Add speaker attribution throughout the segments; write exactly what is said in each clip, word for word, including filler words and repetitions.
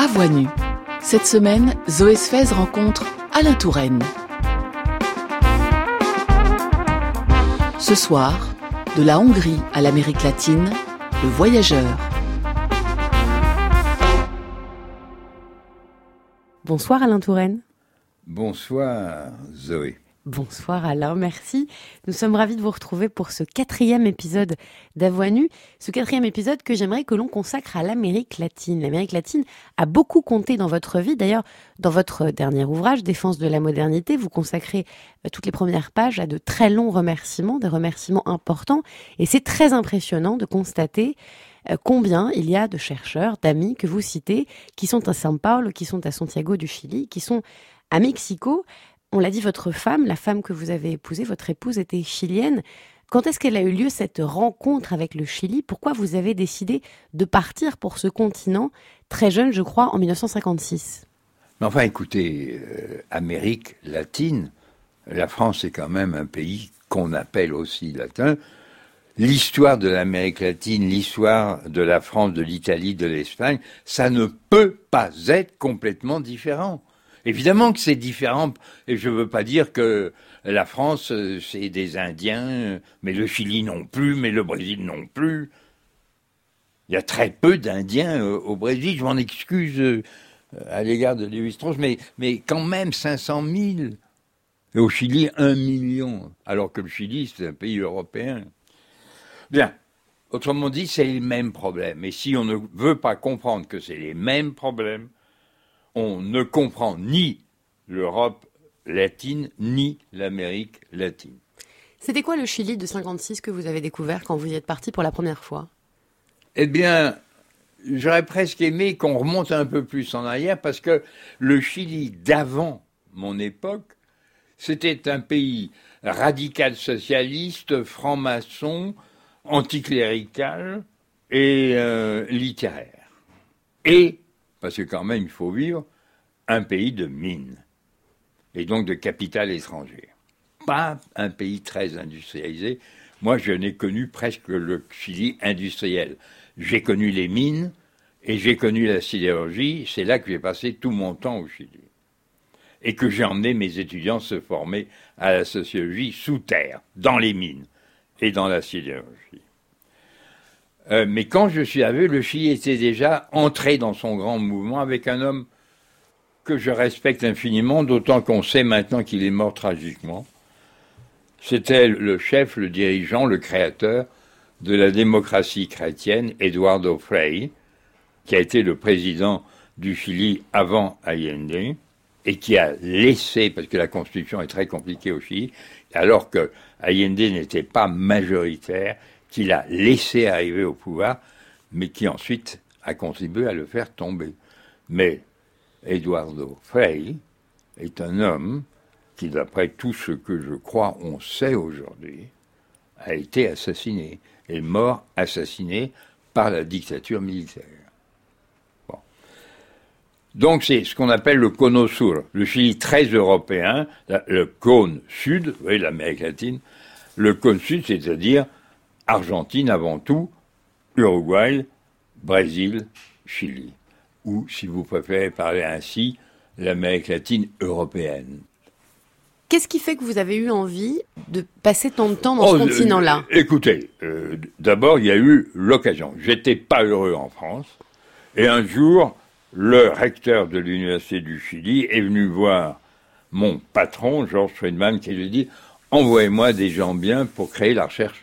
Speaker 1: À Voix nue. Cette semaine, Zoé Sfez rencontre Alain Touraine. Ce soir, de la Hongrie à l'Amérique latine, le voyageur.
Speaker 2: Bonsoir Alain Touraine.
Speaker 3: Bonsoir Zoé.
Speaker 2: Bonsoir Alain, merci. Nous sommes ravis de vous retrouver pour ce quatrième épisode d'À Voix nue. Ce quatrième épisode que j'aimerais que l'on consacre à l'Amérique latine. L'Amérique latine a beaucoup compté dans votre vie. D'ailleurs, dans votre dernier ouvrage, Défense de la modernité, vous consacrez toutes les premières pages à de très longs remerciements, des remerciements importants. Et c'est très impressionnant de constater combien il y a de chercheurs, d'amis que vous citez, qui sont à São Paulo, qui sont à Santiago du Chili, qui sont à Mexico. On l'a dit, votre femme, la femme que vous avez épousée, votre épouse était chilienne. Quand est-ce qu'elle a eu lieu, cette rencontre avec le Chili ? Pourquoi vous avez décidé de partir pour ce continent, très jeune, je crois, en dix-neuf cent cinquante-six ?
Speaker 3: Mais enfin, écoutez, euh, Amérique latine, la France est quand même un pays qu'on appelle aussi latin. L'histoire de l'Amérique latine, l'histoire de la France, de l'Italie, de l'Espagne, ça ne peut pas être complètement différent. Évidemment que c'est différent, et je ne veux pas dire que la France, c'est des Indiens, mais le Chili non plus, mais le Brésil non plus. Il y a très peu d'Indiens au Brésil, je m'en excuse à l'égard de Lévi-Strauss, mais, mais quand même cinq cent mille. Et au Chili, un million, alors que le Chili, c'est un pays européen. Bien, autrement dit, c'est les mêmes problèmes. Et si on ne veut pas comprendre que c'est les mêmes problèmes, on ne comprend ni l'Europe latine, ni l'Amérique latine.
Speaker 2: C'était quoi le Chili de cinquante-six que vous avez découvert quand vous y êtes parti pour la première fois ?
Speaker 3: Eh bien, j'aurais presque aimé qu'on remonte un peu plus en arrière, parce que le Chili d'avant mon époque, c'était un pays radical socialiste, franc-maçon, anticlérical et euh, littéraire. Et parce que quand même, il faut vivre, un pays de mines, et donc de capital étranger. Pas un pays très industrialisé. Moi, je n'ai connu presque le Chili industriel. J'ai connu les mines, et j'ai connu la sidérurgie. C'est là que j'ai passé tout mon temps au Chili. Et que j'ai emmené mes étudiants se former à la sociologie sous terre, dans les mines, et dans la sidérurgie. Euh, mais quand je suis arrivé, le Chili était déjà entré dans son grand mouvement avec un homme que je respecte infiniment, d'autant qu'on sait maintenant qu'il est mort tragiquement. C'était le chef, le dirigeant, le créateur de la démocratie chrétienne, Eduardo Frei, qui a été le président du Chili avant Allende, et qui a laissé, parce que la constitution est très compliquée au Chili, alors que Allende n'était pas majoritaire, qu'il a laissé arriver au pouvoir, mais qui ensuite a contribué à le faire tomber. Mais Eduardo Frei est un homme qui, d'après tout ce que je crois on sait aujourd'hui, a été assassiné, est mort assassiné par la dictature militaire. Bon. Donc c'est ce qu'on appelle le Cono Sur, le Chili très européen, le cône sud, vous voyez l'Amérique latine, le cône sud, c'est-à-dire Argentine avant tout, Uruguay, Brésil, Chili. Ou, si vous préférez parler ainsi, l'Amérique latine européenne.
Speaker 2: Qu'est-ce qui fait que vous avez eu envie de passer tant de temps dans oh, ce continent-là ?
Speaker 3: euh, Écoutez, euh, d'abord, il y a eu l'occasion. J'étais pas heureux en France. Et un jour, le recteur de l'Université du Chili est venu voir mon patron, Georges Friedman, qui lui dit « Envoyez-moi des gens bien pour créer la recherche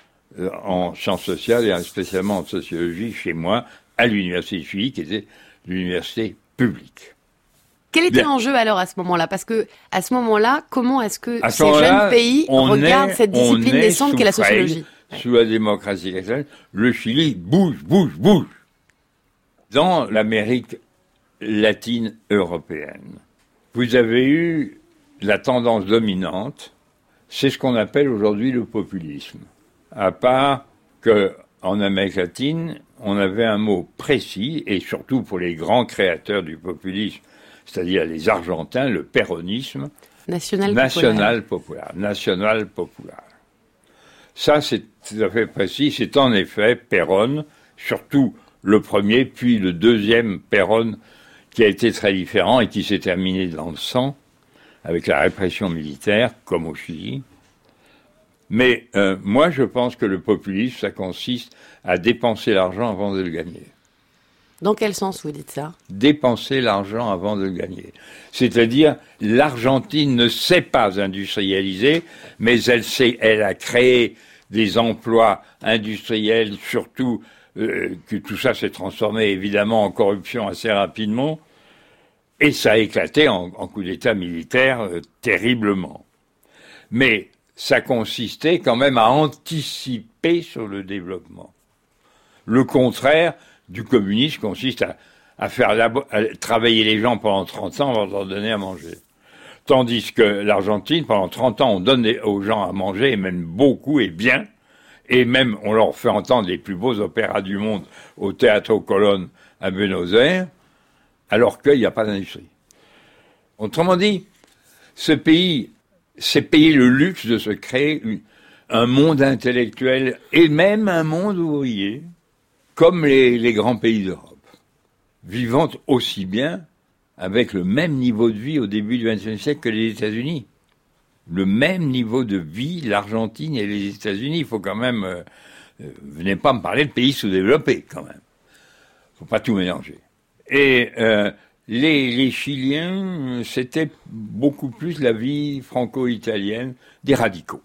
Speaker 3: en sciences sociales et spécialement en sociologie chez moi, à l'Université du Chili, qui était l'université publique. »
Speaker 2: Quel était Bien. l'enjeu alors à ce moment-là ? Parce que à ce moment-là, comment est-ce que à ces jeunes pays regardent est, cette discipline naissante qu'est la sociologie ?
Speaker 3: Freire, sous la démocratie chrétienne, le Chili bouge, bouge, bouge. Dans l'Amérique latine européenne, vous avez eu la tendance dominante, c'est ce qu'on appelle aujourd'hui le populisme. À part qu'en Amérique latine, on avait un mot précis, et surtout pour les grands créateurs du populisme, c'est-à-dire les Argentins, le péronisme,
Speaker 2: national,
Speaker 3: national populaire. National populaire. Ça, c'est tout à fait précis. C'est en effet Perón, surtout le premier, puis le deuxième Perón, qui a été très différent et qui s'est terminé dans le sang, avec la répression militaire, comme au Chili. Mais euh, moi, je pense que le populisme, ça consiste à dépenser l'argent avant de le gagner.
Speaker 2: Dans quel sens vous dites ça ?
Speaker 3: Dépenser l'argent avant de le gagner. C'est-à-dire, l'Argentine ne s'est pas industrialisée, mais elle, sait, elle a créé des emplois industriels, surtout euh, que tout ça s'est transformé évidemment en corruption assez rapidement, et ça a éclaté en, en coup d'État militaire euh, terriblement. Mais ça consistait quand même à anticiper sur le développement. Le contraire du communisme consiste à, à faire labo- à travailler les gens pendant trente ans avant de leur donner à manger. Tandis que l'Argentine, pendant trente ans, on donne des, aux gens à manger, et même beaucoup et bien, et même on leur fait entendre les plus beaux opéras du monde au Teatro Colón à Buenos Aires, alors qu'il n'y a pas d'industrie. Autrement dit, ce pays s'est payé le luxe de se créer une, un monde intellectuel et même un monde ouvrier, comme les, les grands pays d'Europe, vivant aussi bien avec le même niveau de vie au début du vingtième siècle que les États-Unis. Le même niveau de vie, l'Argentine et les États-Unis. Il faut quand même... Euh, euh, venez pas me parler de pays sous-développés, quand même. Il faut pas tout mélanger. Et euh, les, les Chiliens, c'était beaucoup plus la vie franco-italienne des radicaux.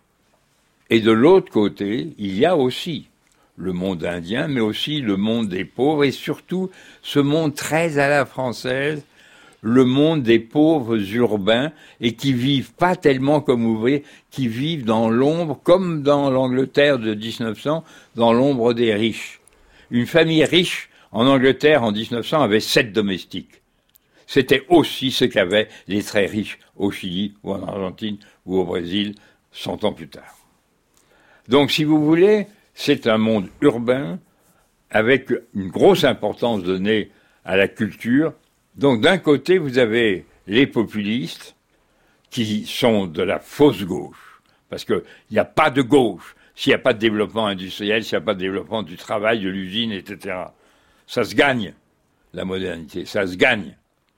Speaker 3: Et de l'autre côté, il y a aussi le monde indien, mais aussi le monde des pauvres, et surtout ce monde très à la française, le monde des pauvres urbains, et qui vivent pas tellement comme ouvriers, qui vivent dans l'ombre, comme dans l'Angleterre de dix-neuf cents, dans l'ombre des riches. Une famille riche en Angleterre en dix-neuf cents avait sept domestiques. C'était aussi ce qu'avaient les très riches au Chili, ou en Argentine, ou au Brésil, cent ans plus tard. Donc, si vous voulez, c'est un monde urbain avec une grosse importance donnée à la culture. Donc d'un côté, vous avez les populistes qui sont de la fausse gauche, parce qu'il n'y a pas de gauche s'il n'y a pas de développement industriel, s'il n'y a pas de développement du travail, de l'usine, et cetera. Ça se gagne, la modernité, ça se gagne.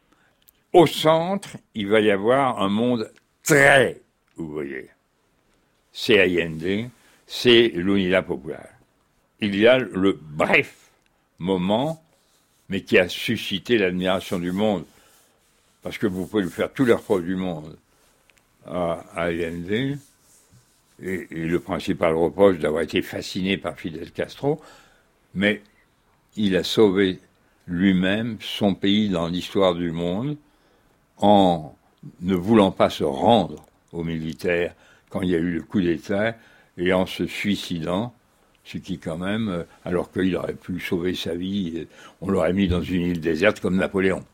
Speaker 3: Au centre, il va y avoir un monde très ouvrier. C'est Allende, c'est l'Unidad Populaire. Il y a le bref moment, mais qui a suscité l'admiration du monde, parce que vous pouvez lui faire tous les reproches du monde à Allende, et, et le principal reproche d'avoir été fasciné par Fidel Castro, mais il a sauvé lui-même son pays dans l'histoire du monde en ne voulant pas se rendre aux militaires quand il y a eu le coup d'État et en se suicidant, ce qui quand même, alors qu'il aurait pu sauver sa vie, on l'aurait mis dans une île déserte comme Napoléon.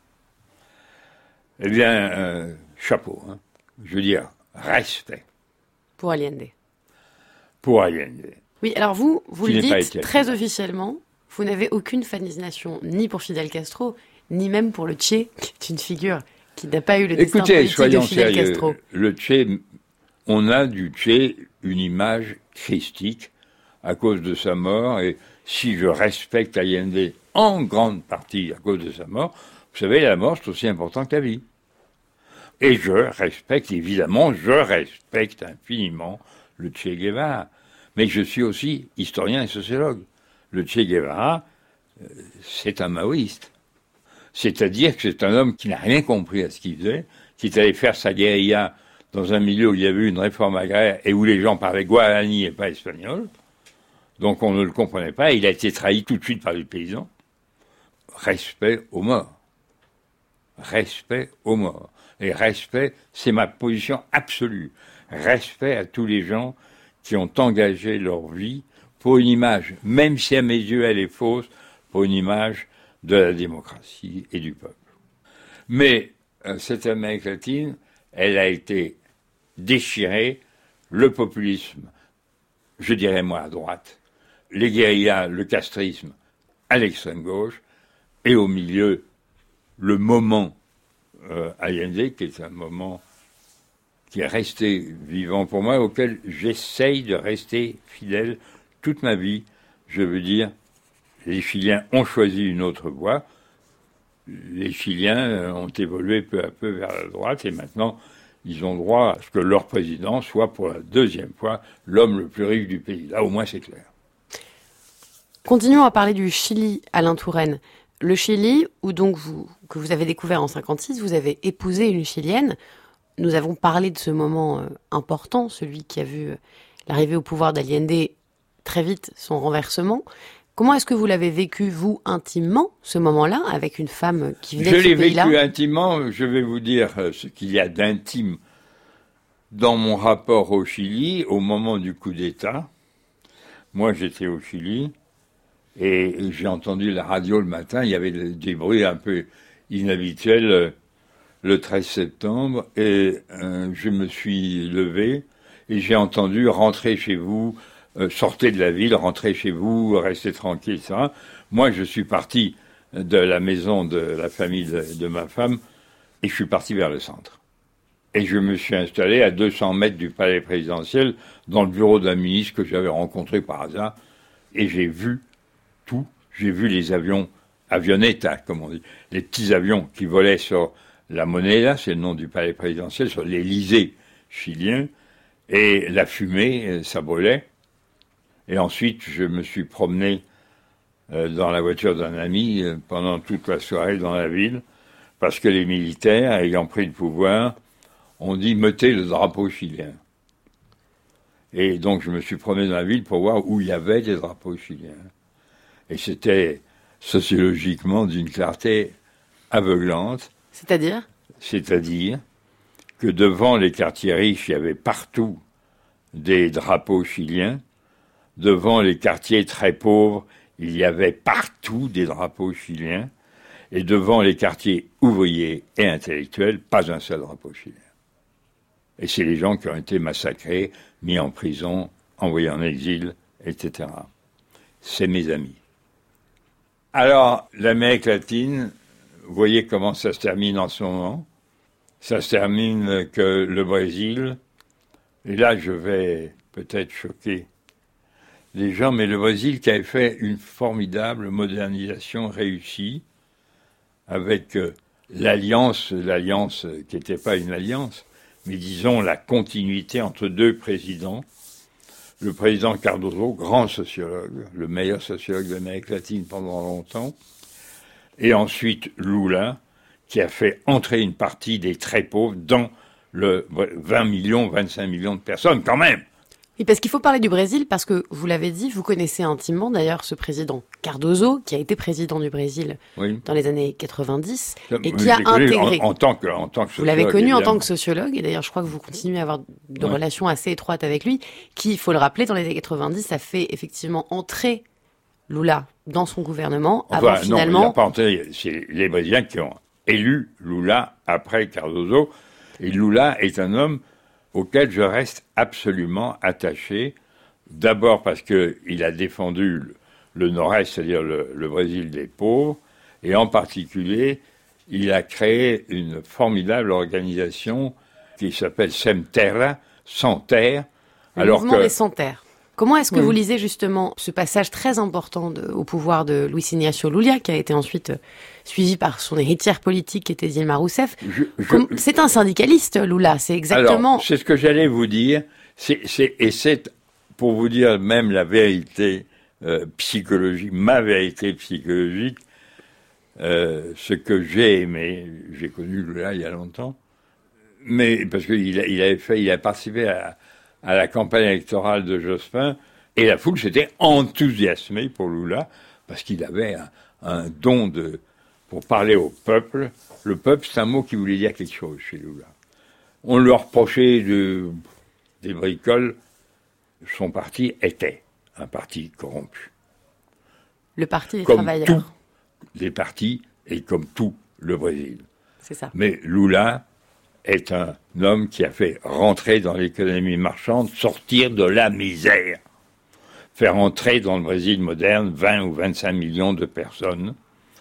Speaker 3: Eh bien, euh, chapeau, hein. Je veux dire, respect.
Speaker 2: Pour Allende.
Speaker 3: Pour Allende.
Speaker 2: Oui, alors vous, vous
Speaker 3: Qui
Speaker 2: le
Speaker 3: n'est pas
Speaker 2: dites
Speaker 3: été
Speaker 2: très
Speaker 3: acquis.
Speaker 2: officiellement, vous n'avez aucune fascination, ni pour Fidel Castro, ni même pour le Che, qui est une figure qui n'a pas eu le destin
Speaker 3: Écoutez,
Speaker 2: politique de
Speaker 3: soyons
Speaker 2: Fidel
Speaker 3: sérieux,
Speaker 2: Castro.
Speaker 3: le Che, on a du Che une image christique à cause de sa mort, et si je respecte Allende en grande partie à cause de sa mort, vous savez, la mort c'est aussi important que la vie. Et je respecte, évidemment, je respecte infiniment le Che Guevara. Mais je suis aussi historien et sociologue. Le Che Guevara, euh, c'est un maoïste. C'est-à-dire que c'est un homme qui n'a rien compris à ce qu'il faisait, qui est allé faire sa guérilla dans un milieu où il y avait eu une réforme agraire et où les gens parlaient guarani et pas espagnol. Donc on ne le comprenait pas, et il a été trahi tout de suite par les paysans. Respect aux morts. Respect aux morts. Et respect, c'est ma position absolue. Respect à tous les gens qui ont engagé leur vie pour une image, même si à mes yeux elle est fausse, pour une image de la démocratie et du peuple. Mais euh, cette Amérique latine, elle a été déchirée, le populisme, je dirais moi à droite, les guérillas, le castrisme à l'extrême gauche, et au milieu, le moment euh, Allende, qui est un moment qui est resté vivant pour moi, auquel j'essaye de rester fidèle toute ma vie. Je veux dire, les Chiliens ont choisi une autre voie, les Chiliens ont évolué peu à peu vers la droite et maintenant, ils ont droit à ce que leur président soit pour la deuxième fois l'homme le plus riche du pays. Là, au moins, c'est clair.
Speaker 2: Continuons à parler du Chili, Alain Touraine. Le Chili, où donc vous, que vous avez découvert en cinquante-six, vous avez épousé une Chilienne. Nous avons parlé de ce moment euh, important, celui qui a vu euh, l'arrivée au pouvoir d'Allende, très vite son renversement. Comment est-ce que vous l'avez vécu, vous, intimement, ce moment-là, avec une femme qui venait
Speaker 3: je
Speaker 2: de ce pays-là ?
Speaker 3: Je l'ai vécu intimement, je vais vous dire ce qu'il y a d'intime dans mon rapport au Chili au moment du coup d'État. Moi, j'étais au Chili et j'ai entendu la radio le matin, il y avait des bruits un peu inhabituels le treize septembre et euh, je me suis levé et j'ai entendu « Rentrez chez vous ». Euh, sortez de la ville, rentrez chez vous, restez tranquille, et cetera. Moi, je suis parti de la maison de la famille de, de ma femme et je suis parti vers le centre. Et je me suis installé à deux cents mètres du palais présidentiel dans le bureau d'un ministre que j'avais rencontré par hasard et j'ai vu tout. J'ai vu les avions, avionnettes, comme on dit, les petits avions qui volaient sur la Moneda, c'est le nom du palais présidentiel, sur l'Élysée chilien, et la fumée, ça brûlait. Et ensuite, je me suis promené euh, dans la voiture d'un ami euh, pendant toute la soirée dans la ville, parce que les militaires, ayant pris le pouvoir, ont dit « mettez le drapeau chilien ». Et donc, je me suis promené dans la ville pour voir où il y avait des drapeaux chiliens. Et c'était sociologiquement d'une clarté aveuglante.
Speaker 2: C'est-à-dire ?
Speaker 3: C'est-à-dire que devant les quartiers riches, il y avait partout des drapeaux chiliens. Devant les quartiers très pauvres, il y avait partout des drapeaux chiliens. Et devant les quartiers ouvriers et intellectuels, pas un seul drapeau chilien. Et c'est les gens qui ont été massacrés, mis en prison, envoyés en exil, et cetera. C'est mes amis. Alors, l'Amérique latine, vous voyez comment ça se termine en ce moment. Ça se termine que le Brésil, et là je vais peut-être choquer les gens, mais le Brésil qui avait fait une formidable modernisation réussie avec euh, l'alliance, l'alliance qui n'était pas une alliance, mais disons la continuité entre deux présidents. Le président Cardoso, grand sociologue, le meilleur sociologue de l'Amérique latine pendant longtemps, et ensuite Lula, qui a fait entrer une partie des très pauvres dans le vingt millions, vingt-cinq millions de personnes, quand même.
Speaker 2: Oui, parce qu'il faut parler du Brésil, parce que, vous l'avez dit, vous connaissez intimement d'ailleurs ce président Cardoso, qui a été président du Brésil oui. dans les années quatre-vingt-dix, et oui, qui a intégré...
Speaker 3: En, en, tant que, en tant que sociologue.
Speaker 2: Vous l'avez connu
Speaker 3: évidemment. En
Speaker 2: tant que sociologue, et d'ailleurs je crois que vous continuez à avoir de
Speaker 3: oui.
Speaker 2: relations assez étroites avec lui, qui, il faut le rappeler, dans les années quatre-vingt-dix, a fait effectivement entrer Lula dans son gouvernement,
Speaker 3: enfin,
Speaker 2: avant finalement...
Speaker 3: Non, il n'a pas entré, c'est les Brésiliens qui ont élu Lula après Cardoso, et Lula est un homme auquel je reste absolument attaché, d'abord parce qu'il a défendu le, le nord-est, c'est-à-dire le, le Brésil des pauvres, et en particulier, il a créé une formidable organisation qui s'appelle Sem Terra, Sans Terre.
Speaker 2: Le
Speaker 3: alors
Speaker 2: mouvement
Speaker 3: que,
Speaker 2: des Sans Terre. Comment est-ce que
Speaker 3: oui.
Speaker 2: vous lisez justement ce passage très important de, au pouvoir de Luis Ignacio Lula, qui a été ensuite euh, suivi par son héritière politique, qui était Dilma Rousseff. Je, je, Comme, c'est un syndicaliste, Lula, c'est exactement...
Speaker 3: Alors, c'est ce que j'allais vous dire, c'est, c'est, et c'est, pour vous dire même la vérité euh, psychologique, ma vérité psychologique, euh, ce que j'ai aimé, j'ai connu Lula il y a longtemps, mais parce qu'il il avait fait, il a participé à... à la campagne électorale de Jospin, et la foule s'était enthousiasmée pour Lula, parce qu'il avait un, un don de, pour parler au peuple. Le peuple, c'est un mot qui voulait dire quelque chose chez Lula. On lui reprochait de, des bricoles. Son parti était un parti corrompu.
Speaker 2: Le parti des
Speaker 3: comme
Speaker 2: travailleurs.
Speaker 3: Tous les partis, et comme tout le Brésil.
Speaker 2: C'est ça.
Speaker 3: Mais Lula est un homme qui a fait rentrer dans l'économie marchande, sortir de la misère, faire entrer dans le Brésil moderne vingt ou vingt-cinq millions de personnes,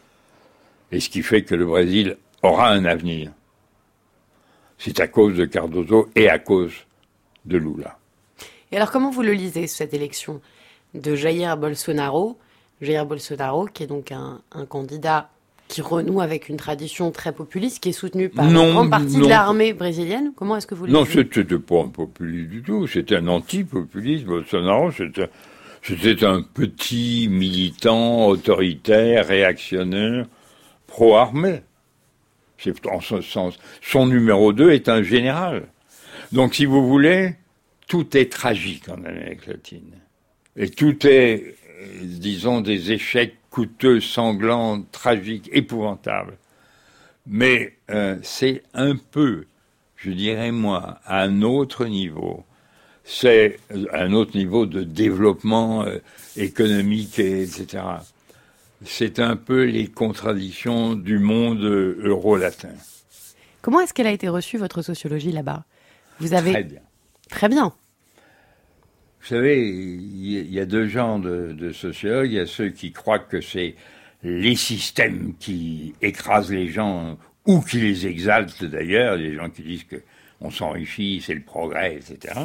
Speaker 3: et ce qui fait que le Brésil aura un avenir. C'est à cause de Cardoso et à cause de Lula.
Speaker 2: Et alors comment vous le lisez, cette élection de Jair Bolsonaro, Jair Bolsonaro qui est donc un, un candidat qui renoue avec une tradition très populiste, qui est soutenue par
Speaker 3: Non,
Speaker 2: une grande partie
Speaker 3: non.
Speaker 2: de l'armée brésilienne. Comment est-ce que vous le
Speaker 3: Non,
Speaker 2: vivez ?
Speaker 3: c'était pas un populiste du tout, c'était un anti-populiste. Bolsonaro, c'était, c'était un petit militant autoritaire, réactionnaire, pro-armée. C'est en ce sens. Son numéro deux est un général. Donc, si vous voulez, tout est tragique en Amérique latine. Et tout est, euh, disons, des échecs coûteux, sanglants, tragiques, épouvantables. Mais euh, c'est un peu, je dirais moi, à un autre niveau. C'est un autre niveau de développement euh, économique, et, etc. C'est un peu les contradictions du monde euro-latin.
Speaker 2: Comment est-ce qu'elle a été reçue, votre sociologie, là-bas ? Vous avez...
Speaker 3: Très bien.
Speaker 2: Très bien.
Speaker 3: Vous savez, il y a deux genres de, de sociologues. Il y a ceux qui croient que c'est les systèmes qui écrasent les gens, ou qui les exaltent d'ailleurs. Les gens qui disent qu'on s'enrichit, c'est le progrès, et cetera.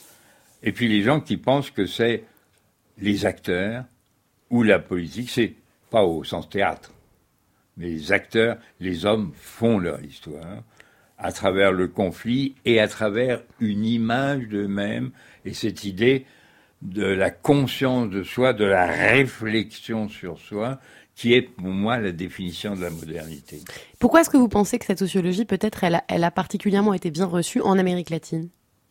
Speaker 3: Et puis les gens qui pensent que c'est les acteurs ou la politique, c'est pas au sens théâtre, mais les acteurs, les hommes font leur histoire à travers le conflit et à travers une image d'eux-mêmes et cette idée de la conscience de soi, de la réflexion sur soi, qui est pour moi la définition de la modernité.
Speaker 2: Pourquoi est-ce que vous pensez que cette sociologie, peut-être, elle a, elle a particulièrement été bien reçue en Amérique latine ?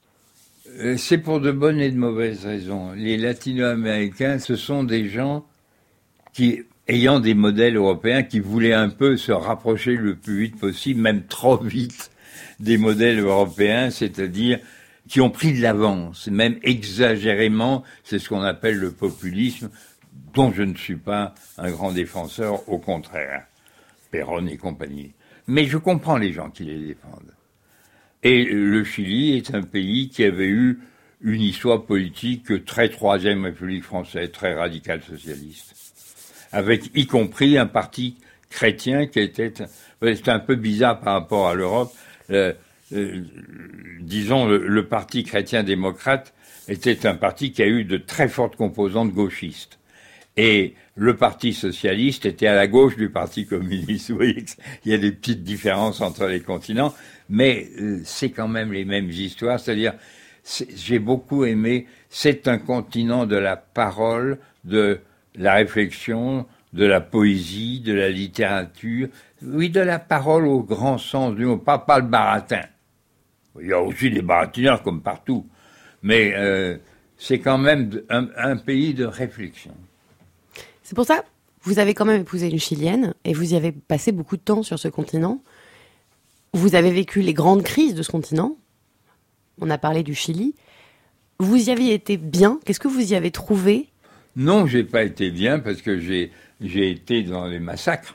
Speaker 3: Euh, C'est pour de bonnes et de mauvaises raisons. Les latino-américains, ce sont des gens qui, ayant des modèles européens, qui voulaient un peu se rapprocher le plus vite possible, même trop vite, des modèles européens, c'est-à-dire qui ont pris de l'avance, même exagérément, c'est ce qu'on appelle le populisme, dont je ne suis pas un grand défenseur, au contraire, Perón et compagnie. Mais je comprends les gens qui les défendent. Et le Chili est un pays qui avait eu une histoire politique très troisième République française, très radicale socialiste, avec y compris un parti chrétien qui était, c'était un peu bizarre par rapport à l'Europe. Euh, euh, disons, le, le parti chrétien-démocrate était un parti qui a eu de très fortes composantes gauchistes. Et le parti socialiste était à la gauche du parti communiste. Vous voyez qu'il y a des petites différences entre les continents, mais euh, c'est quand même les mêmes histoires. C'est-à-dire, c'est, j'ai beaucoup aimé, c'est un continent de la parole, de la réflexion, de la poésie, de la littérature, oui, de la parole au grand sens du mot, pas, pas le baratin. Il y a aussi des baratineurs comme partout, mais euh, c'est quand même un, un pays de réflexion.
Speaker 2: C'est pour ça, vous avez quand même épousé une Chilienne, et vous y avez passé beaucoup de temps sur ce continent. Vous avez vécu les grandes crises de ce continent. On a parlé du Chili. Vous y aviez été bien. Qu'est-ce que vous y avez trouvé ?
Speaker 3: Non, j'ai pas été bien parce que j'ai, j'ai été dans les massacres.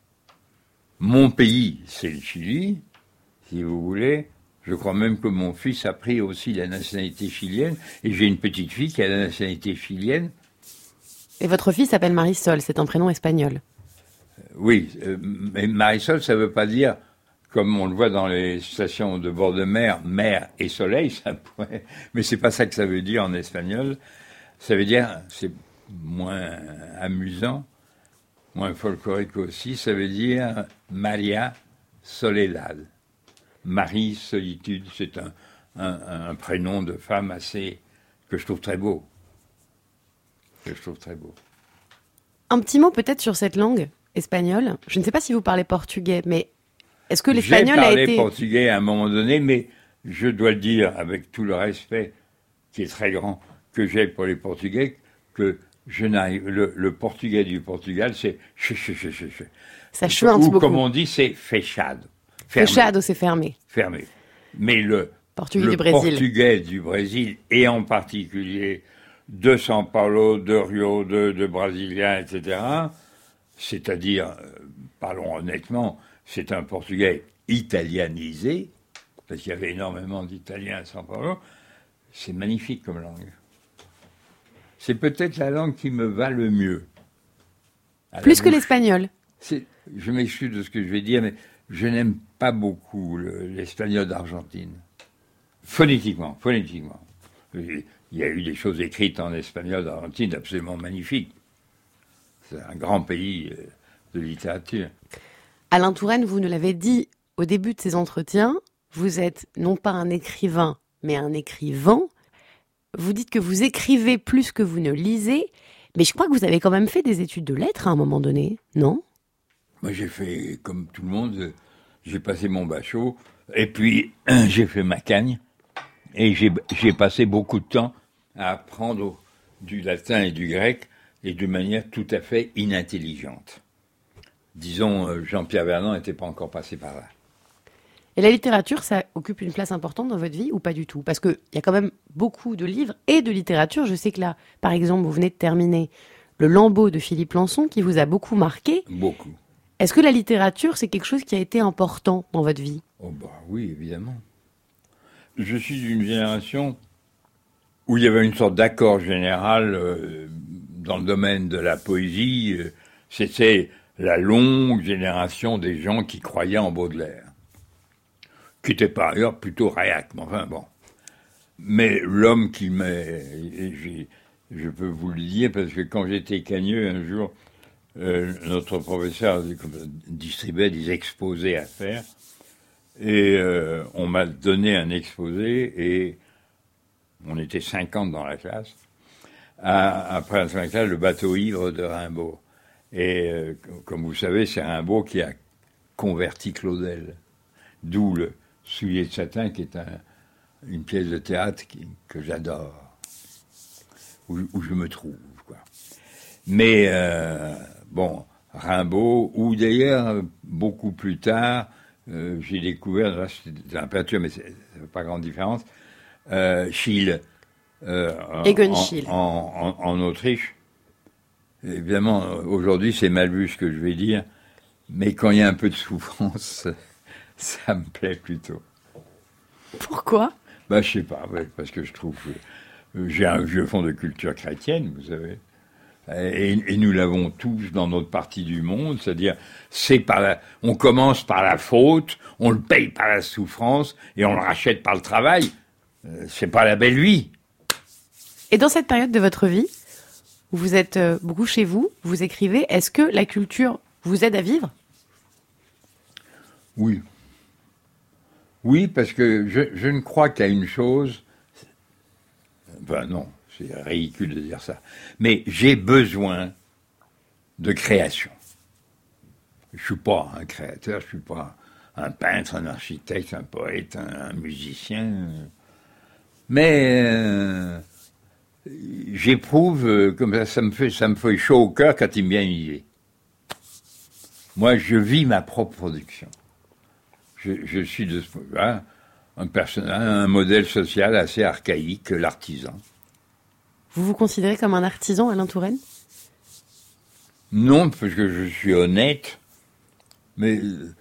Speaker 3: Mon pays, c'est le Chili, si vous voulez. Je crois même que mon fils a pris aussi la nationalité chilienne, et j'ai une petite fille qui a la nationalité chilienne.
Speaker 2: Et votre fille s'appelle Marisol, c'est un prénom espagnol.
Speaker 3: Oui, euh, mais Marisol, ça veut pas dire, comme on le voit dans les stations de bord de mer, mer et soleil, ça pourrait, mais c'est pas ça que ça veut dire en espagnol. Ça veut dire, c'est moins amusant, moins folklorique aussi, ça veut dire Maria Soledad. Marie Solitude, c'est un, un, un prénom de femme assez, que je trouve très beau. Que je trouve très beau.
Speaker 2: Un petit mot peut-être sur cette langue espagnole. Je ne sais pas si vous parlez portugais, mais est-ce que l'espagnol a été...
Speaker 3: J'ai parlé portugais à un moment donné, mais je dois le dire avec tout le respect qui est très grand que j'ai pour les Portugais, que je n'arrive... Le, le portugais du Portugal, c'est...
Speaker 2: Ça chouinte beaucoup.
Speaker 3: Ou comme on dit, c'est fechado.
Speaker 2: Fechado, c'est fermé.
Speaker 3: Fermé. Mais le,
Speaker 2: portugais
Speaker 3: le
Speaker 2: du Brésil.
Speaker 3: portugais du Brésil, et en particulier de São Paulo, de Rio, de, de Brasilia, et cetera, c'est-à-dire, euh, parlons honnêtement, c'est un portugais italianisé, parce qu'il y avait énormément d'Italiens à São Paulo, c'est magnifique comme langue. C'est peut-être la langue qui me va le mieux.
Speaker 2: Plus que l'espagnol.
Speaker 3: C'est, je m'excuse de ce que je vais dire, mais je n'aime pas beaucoup le, l'espagnol d'Argentine. Phonétiquement, phonétiquement. Il y a eu des choses écrites en espagnol d'Argentine absolument magnifiques. C'est un grand pays de littérature.
Speaker 2: Alain Touraine, vous nous l'avez dit au début de ces entretiens, vous êtes non pas un écrivain, mais un écrivant. Vous dites que vous écrivez plus que vous ne lisez, mais je crois que vous avez quand même fait des études de lettres à un moment donné, non ?
Speaker 3: Moi, j'ai fait, comme tout le monde, j'ai passé mon bachot, et puis j'ai fait ma cagne, et j'ai, j'ai passé beaucoup de temps à apprendre du latin et du grec, et de manière tout à fait inintelligente. Disons, Jean-Pierre Vernant n'était pas encore passé par là.
Speaker 2: Et la littérature, ça occupe une place importante dans votre vie ou pas du tout ? Parce qu'il y a quand même beaucoup de livres et de littérature. Je sais que là, par exemple, vous venez de terminer Le Lambeau de Philippe Lançon, qui vous a beaucoup marqué.
Speaker 3: Beaucoup.
Speaker 2: Est-ce que la littérature, c'est quelque chose qui a été important dans votre vie ?
Speaker 3: Oh bah oui, évidemment. Je suis d'une génération où il y avait une sorte d'accord général euh, dans le domaine de la poésie. Euh, c'était la longue génération des gens qui croyaient en Baudelaire, qui était par ailleurs plutôt réac, mais enfin bon. Mais l'homme qui m'est... Je peux vous le dire, parce que quand j'étais cagneux, un jour, euh, notre professeur distribuait des exposés à faire, et euh, on m'a donné un exposé, et on était cinquante dans la classe, à, après la cinquième classe, le bateau ivre de Rimbaud. Et euh, comme vous savez, c'est Rimbaud qui a converti Claudel, d'où le Soulier de satin, qui est un, une pièce de théâtre qui, que j'adore, où, où je me trouve, quoi. Mais, euh, bon, Rimbaud, ou d'ailleurs, beaucoup plus tard, euh, j'ai découvert, là c'était de la peinture, mais ça ne fait pas grande différence, euh, Schiele, euh,
Speaker 2: Egon
Speaker 3: en,
Speaker 2: Schiele.
Speaker 3: En, en, en Autriche. Évidemment, aujourd'hui, c'est mal vu ce que je vais dire, mais quand il y a un peu de souffrance... ça me plaît plutôt.
Speaker 2: Pourquoi ?
Speaker 3: Bah, je sais pas, ouais, parce que je trouve que j'ai un vieux fond de culture chrétienne, vous savez. Et, et nous l'avons tous dans notre partie du monde, c'est-à-dire, c'est par la, on commence par la faute, on le paye par la souffrance, et on le rachète par le travail. C'est pas la belle vie.
Speaker 2: Et dans cette période de votre vie, où vous êtes beaucoup chez vous, vous écrivez, est-ce que la culture vous aide à vivre ?
Speaker 3: Oui. Oui, parce que je, je ne crois qu'à une chose, enfin non, c'est ridicule de dire ça, mais j'ai besoin de création. Je ne suis pas un créateur, je ne suis pas un peintre, un architecte, un poète, un, un musicien, mais euh, j'éprouve, euh, comme ça, ça me fait, ça me fait chaud au cœur quand il me vient une idée. Moi, je vis ma propre production. Je, je suis de ce point-là un personnage, un modèle social assez archaïque, l'artisan.
Speaker 2: Vous vous considérez comme un artisan, Alain Touraine ?
Speaker 3: Non, parce que je suis honnête, mais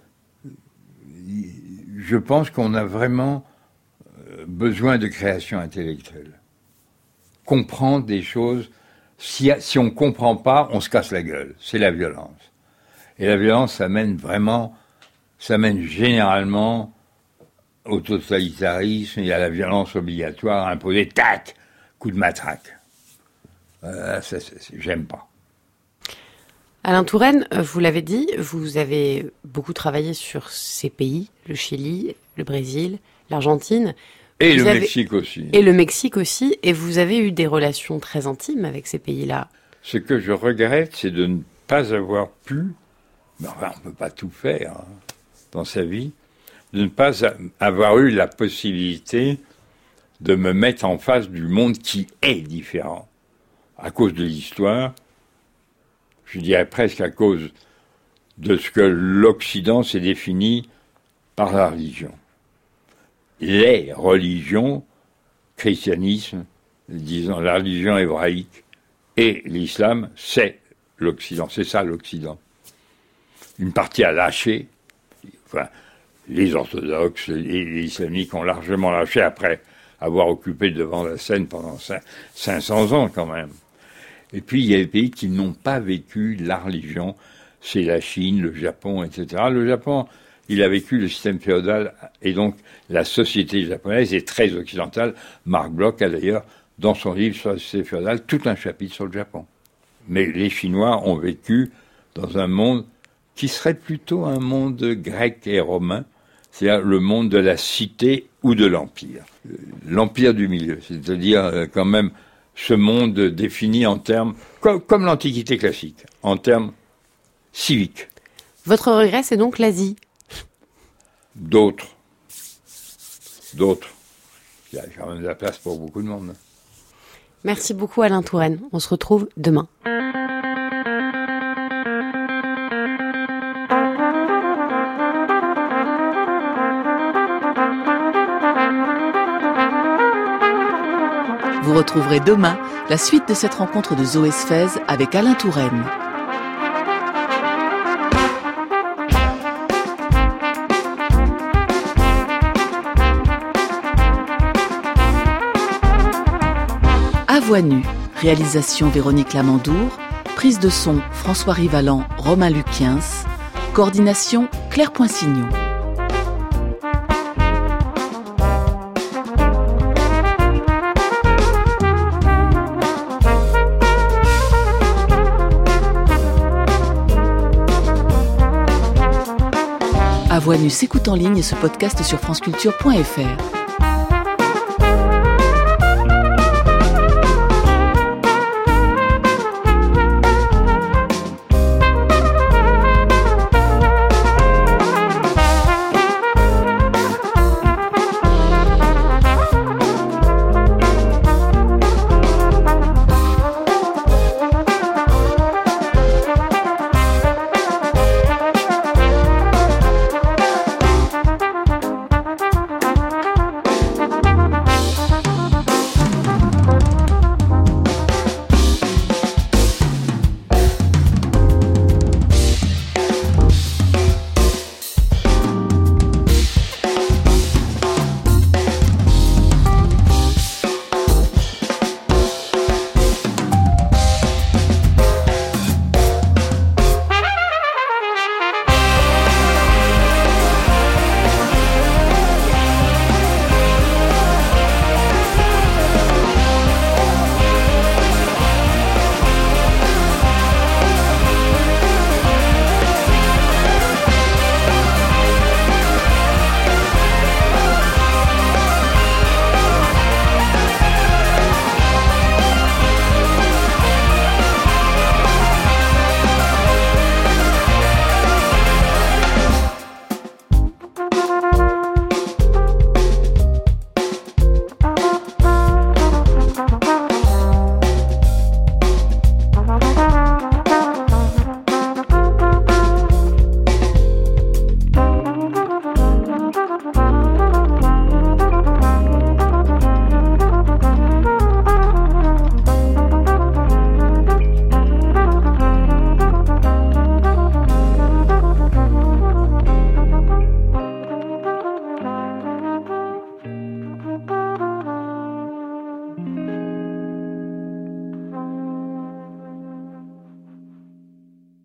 Speaker 3: je pense qu'on a vraiment besoin de création intellectuelle. Comprendre des choses, si, si on ne comprend pas, on se casse la gueule. C'est la violence. Et la violence, ça mène vraiment... ça mène généralement au totalitarisme et à la violence obligatoire imposée, tac, coup de matraque. Euh, ça, ça, ça, j'aime pas.
Speaker 2: Alain Touraine, vous l'avez dit, vous avez beaucoup travaillé sur ces pays, le Chili, le Brésil, l'Argentine.
Speaker 3: Et
Speaker 2: vous
Speaker 3: le
Speaker 2: avez...
Speaker 3: Mexique aussi.
Speaker 2: Et le Mexique aussi, et vous avez eu des relations très intimes avec ces pays-là.
Speaker 3: Ce que je regrette, c'est de ne pas avoir pu, mais enfin, on ne peut pas tout faire, hein, dans sa vie, de ne pas avoir eu la possibilité de me mettre en face du monde qui est différent. À cause de l'histoire, je dirais presque à cause de ce que l'Occident s'est défini par la religion. Les religions, christianisme, disons la religion hébraïque et l'islam, c'est l'Occident, c'est ça l'Occident. Une partie a lâché, enfin, les orthodoxes et les islamiques ont largement lâché après avoir occupé le devant de la scène pendant cinq cents ans quand même. Et puis il y a des pays qui n'ont pas vécu la religion, c'est la Chine, le Japon, et cetera. Le Japon, il a vécu le système féodal, et donc la société japonaise est très occidentale. Marc Bloch a d'ailleurs, dans son livre sur la société féodale, tout un chapitre sur le Japon. Mais les Chinois ont vécu dans un monde qui serait plutôt un monde grec et romain, c'est-à-dire le monde de la cité ou de l'empire. L'empire du milieu, c'est-à-dire quand même ce monde défini en termes, comme, comme l'Antiquité classique, en termes civiques.
Speaker 2: Votre regret, c'est donc l'Asie?
Speaker 3: D'autres. D'autres. Il y a quand même de la place pour beaucoup de monde.
Speaker 2: Merci beaucoup Alain Touraine. On se retrouve demain.
Speaker 1: Vous retrouverez demain la suite de cette rencontre de Zoé Sfez avec Alain Touraine. À voix nue, réalisation Véronique Lamandour, prise de son François Rivalan, Romain Luquiens, coordination Claire Poinsignon. À voix nue s'écoute en ligne et se podcast sur franceculture point f r.